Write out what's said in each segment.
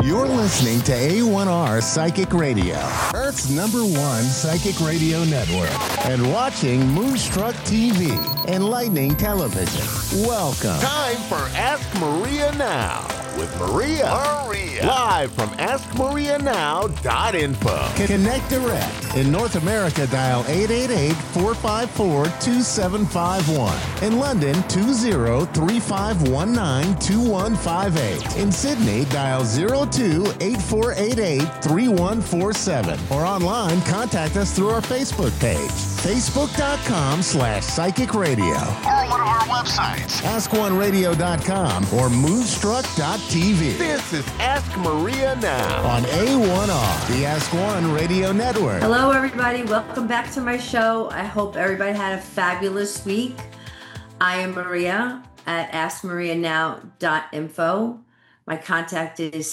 You're listening to A1R Psychic Radio, Earth's #1 psychic radio network, and watching Moonstruck TV, enlightening television. Welcome. Time for Ask Maria Now with Maria. Live from AskMariaNow.info. Connect direct. In North America, dial 888-454-2751. In London, 20-3519-2158. In Sydney, dial 02-8488-3147. Or online, contact us through our Facebook page, facebook.com/psychic radio. Or one of our websites, AskOneRadio.com or Moonstruck.tv. This is Ask Maria Now On A1R, the Ask One Radio Network. Hello, everybody. Welcome back to my show. I hope everybody had a fabulous week. I am Maria at AskMariaNow.info. My contact is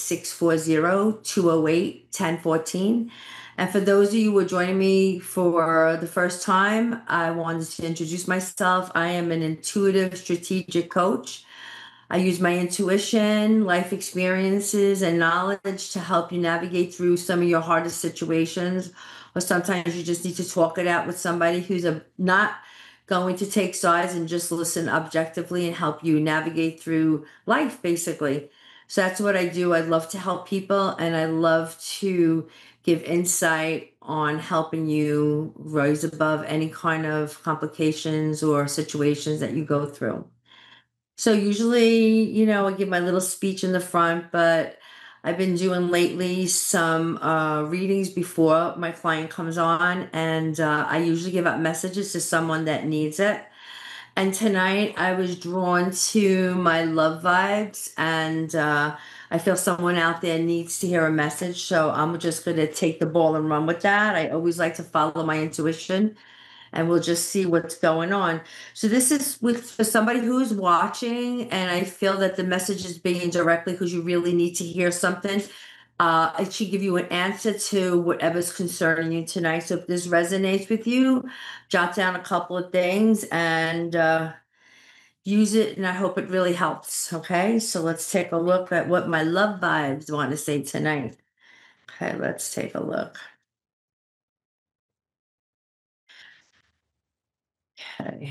640-208-1014. And for those of you who are joining me for the first time, I wanted to introduce myself. I am an intuitive strategic coach. I use my intuition, life experiences, and knowledge to help you navigate through some of your hardest situations. Or sometimes you just need to talk it out with somebody who's not going to take sides and just listen objectively and help you navigate through life, basically. So that's what I do. I love to help people, and I love to give insight on helping you rise above any kind of complications or situations that you go through. So usually, I give my little speech in the front, but I've been doing lately some readings before my client comes on, and I usually give out messages to someone that needs it. And tonight I was drawn to my love vibes, and I feel someone out there needs to hear a message. So I'm just going to take the ball and run with that. I always like to follow my intuition, and we'll just see what's going on. So this is for somebody who's watching, and I feel that the message is being directly because you really need to hear something. It should give you an answer to whatever's concerning you tonight. So if this resonates with you, jot down a couple of things and use it, and I hope it really helps. Okay, so let's take a look at what my love vibes want to say tonight. Okay, let's take a look. Okay.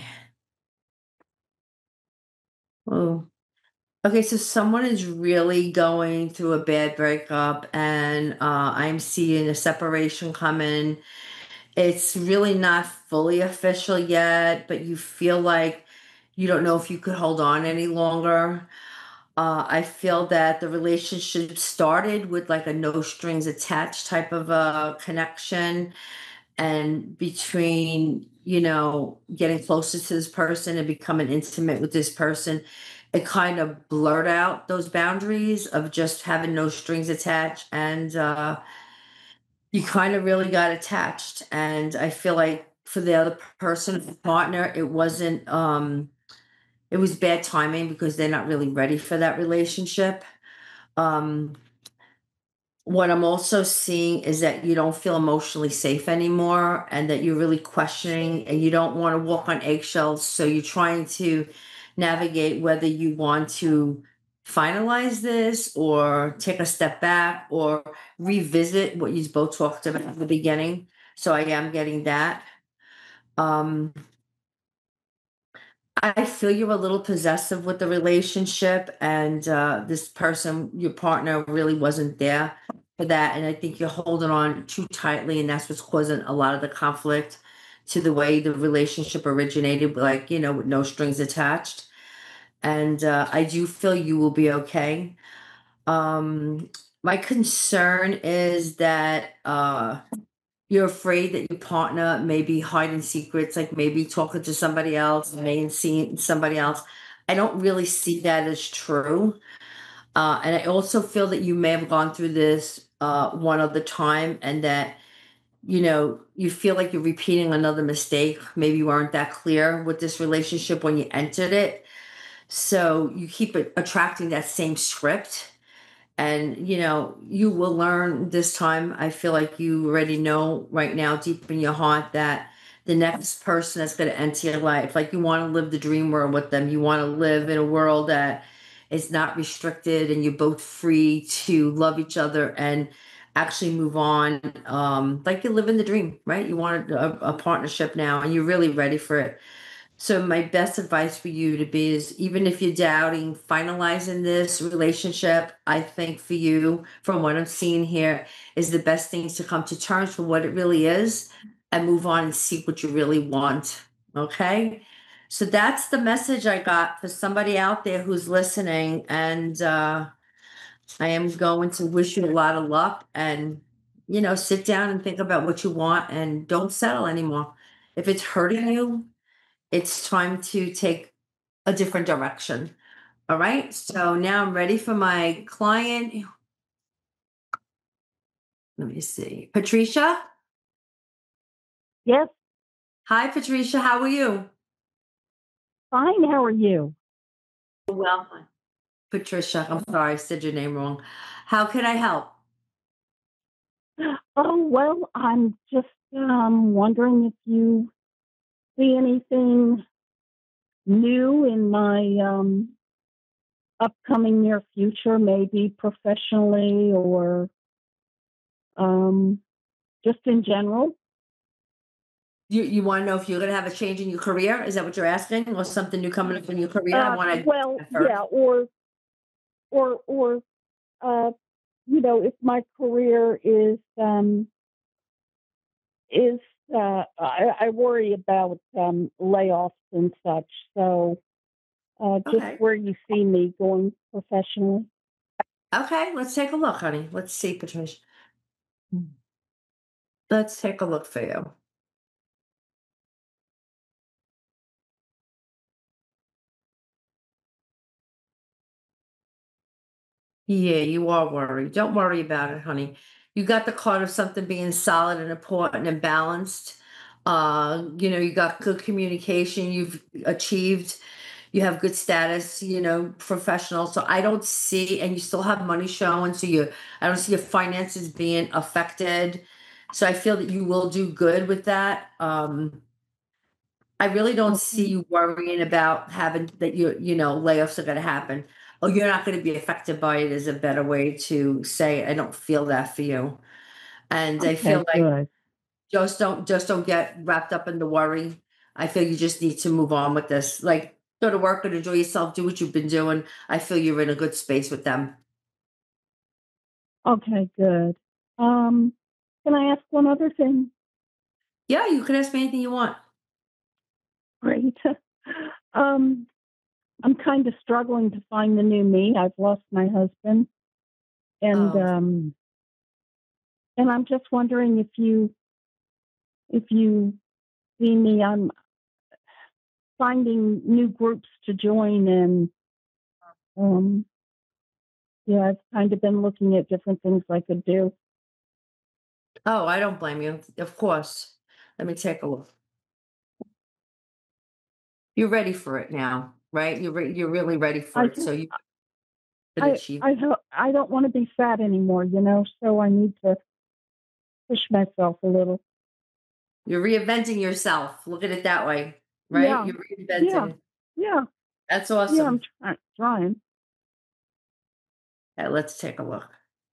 Oh. Okay, so someone is really going through a bad breakup, and I'm seeing a separation coming. It's really not fully official yet, but you feel like you don't know if you could hold on any longer. I feel that the relationship started with like a no strings attached type of a connection, and between, getting closer to this person and becoming intimate with this person, it kind of blurred out those boundaries of just having no strings attached, and you kind of really got attached. And I feel like for the other person, the partner, it wasn't it was bad timing because they're not really ready for that relationship. What I'm also seeing is that you don't feel emotionally safe anymore, and that you're really questioning, and you don't want to walk on eggshells. So you're trying to navigate whether you want to finalize this or take a step back or revisit what you both talked about at the beginning. So I am getting that. I feel you're a little possessive with the relationship, and this person, your partner, really wasn't there for that. And I think you're holding on too tightly, and that's what's causing a lot of the conflict to the way the relationship originated, like, with no strings attached. And I do feel you will be okay. My concern is that you're afraid that your partner may be hiding secrets, like maybe talking to somebody else, may seeing somebody else. I don't really see that as true. And I also feel that you may have gone through this one other time, and that, you feel like you're repeating another mistake. Maybe you weren't that clear with this relationship when you entered it. So you keep attracting that same script. And, you will learn this time. I feel like you already know right now, deep in your heart, that the next person that's going to enter your life, like, you want to live the dream world with them. You want to live in a world that it's not restricted, and you're both free to love each other and actually move on. Like you're living the dream, right? You want a partnership now, and you're really ready for it. So my best advice for you to be is, even if you're doubting finalizing this relationship, I think for you, from what I'm seeing here, is the best thing to come to terms with what it really is and move on and see what you really want. Okay? So that's the message I got for somebody out there who's listening. And I am going to wish you a lot of luck, and, sit down and think about what you want and don't settle anymore. If it's hurting you, it's time to take a different direction. All right. So now I'm ready for my client. Let me see. Patricia. Yes, Hi, Patricia. How are you? fine. How are you? Well, Patricia, I'm sorry, I said your name wrong. How can I help? Oh, well, I'm just wondering if you see anything new in my upcoming near future, maybe professionally or um, just in general. You want to know if you're going to have a change in your career? Is that what you're asking? Or something new coming up in your career? I want to Well, first. yeah, or uh, if my career is I worry about layoffs and such. So just Okay. where you see me going professionally. Okay. Let's take a look, honey. Let's see, Patricia. Let's take a look for you. Yeah, you are worried. Don't worry about it, honey. You got the card of something being solid and important and balanced. You got good communication, you've achieved, you have good status, professional. So I don't see, and you still have money showing, so I don't see your finances being affected. So I feel that you will do good with that. I really don't see Okay. you worrying about having that layoffs are going to happen. Oh, you're not going to be affected by it is a better way to say. I don't feel that for you. And I feel Okay. like Good. just don't get wrapped up in the worry. I feel you just need to move on with this. Like, go to work and enjoy yourself, do what you've been doing. I feel you're in a good space with them. Okay. Good. Um, can I ask one other thing? Yeah, you can ask me anything you want. Great. um, I'm kind of struggling to find the new me. I've lost my husband, and Oh, um, and I'm just wondering if you see me. I'm finding new groups to join, and um, yeah, I've kind of been looking at different things I could do. oh, I don't blame you. Of course. Let me take a look. You're ready for it now, right? You're really ready for I it. So you can I achieve. I don't want to be fat anymore, so I need to push myself a little. You're reinventing yourself. Look at it that way, right? Yeah, You're yeah, reinventing. yeah, That's yeah. I'm awesome. trying. Let's take a look.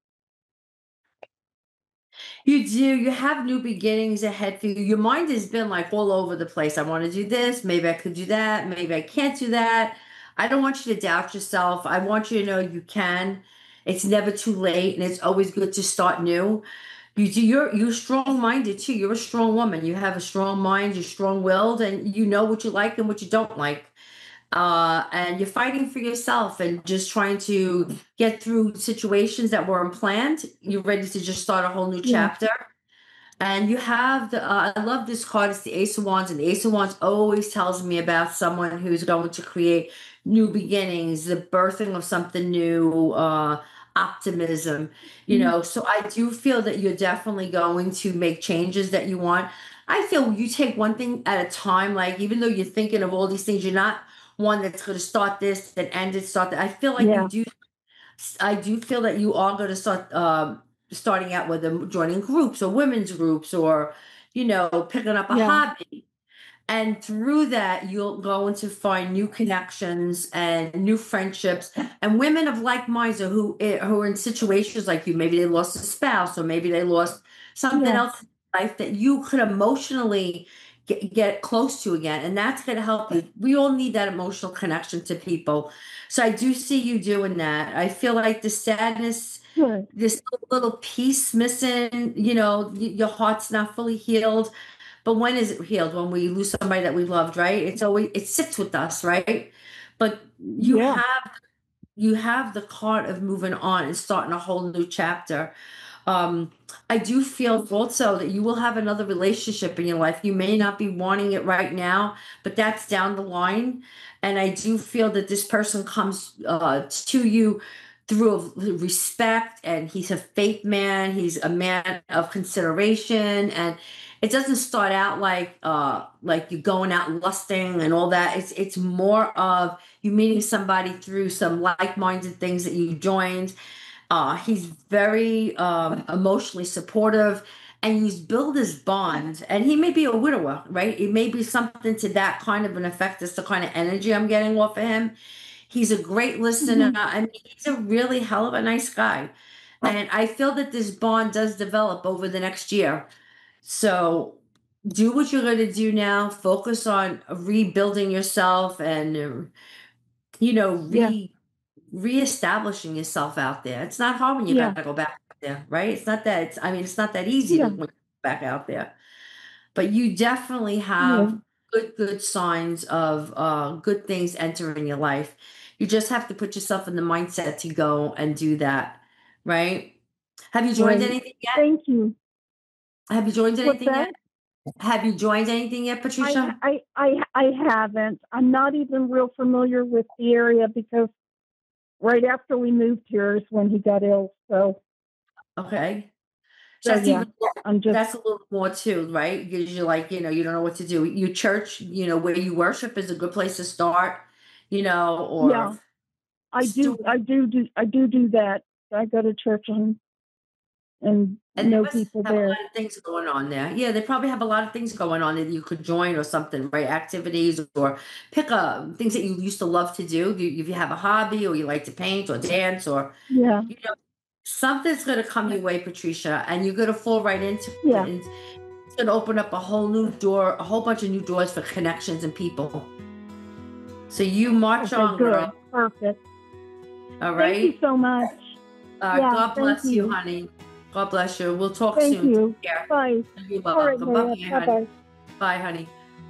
You do. You have new beginnings ahead for you. Your mind has been like all over the place. I want to do this. Maybe I could do that. Maybe I can't do that. I don't want you to doubt yourself. I want you to know you can. It's never too late, and it's always good to start new. You're strong minded too. You're a strong woman. You have a strong mind. You're strong willed, and you know what you like and what you don't like. And you're fighting for yourself and just trying to get through situations that were unplanned. You're ready to just start a whole new Yeah, chapter. And you have I love this card. It's the Ace of Wands, and the Ace of Wands always tells me about someone who's going to create new beginnings, the birthing of something new, optimism. mm, So I do feel that you're definitely going to make changes that you want. I feel you take one thing at a time. Like, even though you're thinking of all these things, you're not one that's going to start this, then end it, start that. I feel like you yeah, do. I do feel that you are going to start starting out with them, joining groups or women's groups, or picking up a yeah. hobby. And through that, you'll go on to find new connections and new friendships and women of like minds who are in situations like you. Maybe they lost a spouse, or maybe they lost something Yes. else in life that you could emotionally get close to again. And that's going to help you. We all need that emotional connection to people. So I do see you doing that. I feel like the sadness, Good. this little piece missing, your heart's not fully healed. But when is it healed? When we lose somebody that we loved, right? It sits with us, right? But Yeah. you have the card of moving on and starting a whole new chapter. I do feel also that you will have another relationship in your life. You may not be wanting it right now, but that's down the line. And I do feel that this person comes to you through respect, and he's a faith man. He's a man of consideration, and it doesn't start out like you going out lusting and all that. It's more of you meeting somebody through some like-minded things that you joined. He's very emotionally supportive, and he's built his bond. And he may be a widower, right? It may be something to that kind of an effect. That's the kind of energy I'm getting off of him. He's a great listener. Mhm. I mean, he's a really hell of a nice guy. And I feel that this bond does develop over the next year. So do what you're going to do now. Focus on rebuilding yourself and, you know, Yeah. re reestablishing yourself out there. It's not hard when you Yeah. got to go back out there, right? It's not that it's not that easy to Yeah. when you go back out there. But you definitely Yeah. have good signs of good things entering your life. You just have to put yourself in the mindset to go and do that, right? Have you joined Right. anything yet? Thank you. Have you joined What's anything yet? that? Have you joined anything yet, Patricia? I haven't. I'm not even real familiar with the area because right after we moved here is when he got ill. So Okay. so That's yeah, even I'm just that's a little more too, right? Because you're like, you don't know what to do. Your church, where you worship is a good place to start, yeah. or I do steward. I do do I do do that. I go to church and And they know must people have a there. lot of things going on there. Yeah, they probably have a lot of things going on that you could join or something, right? Activities, or pick up things that you used to love to do. If you have a hobby, or you like to paint or dance, or Yeah. you know, something's going to come your way, Patricia, and you're going to fall right into it. Yeah. And it's going to open up a whole new door, a whole bunch of new doors for connections and people. So you march Okay, on, good. girl. Perfect. All Thank you right. so much. Yeah, God thank bless you, you. honey. God bless you. We'll talk Thank soon. you. Take care. Bye. You're All right, welcome. Maria. Bye, Bye honey. bye. Bye, honey.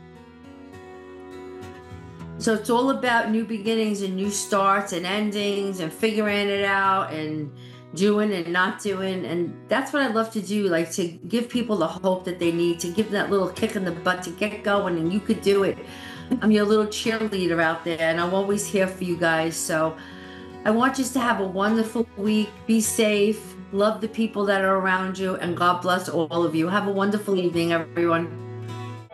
So it's all about new beginnings and new starts and endings and figuring it out and doing and not doing. And that's what I love to do, like to give people the hope that they need, to give them that little kick in the butt to get going, and you could do it. I'm your little cheerleader out there, and I'm always here for you guys. So I want you to have a wonderful week. Be safe. Love the people that are around you, and God bless all of you. Have a wonderful evening, everyone.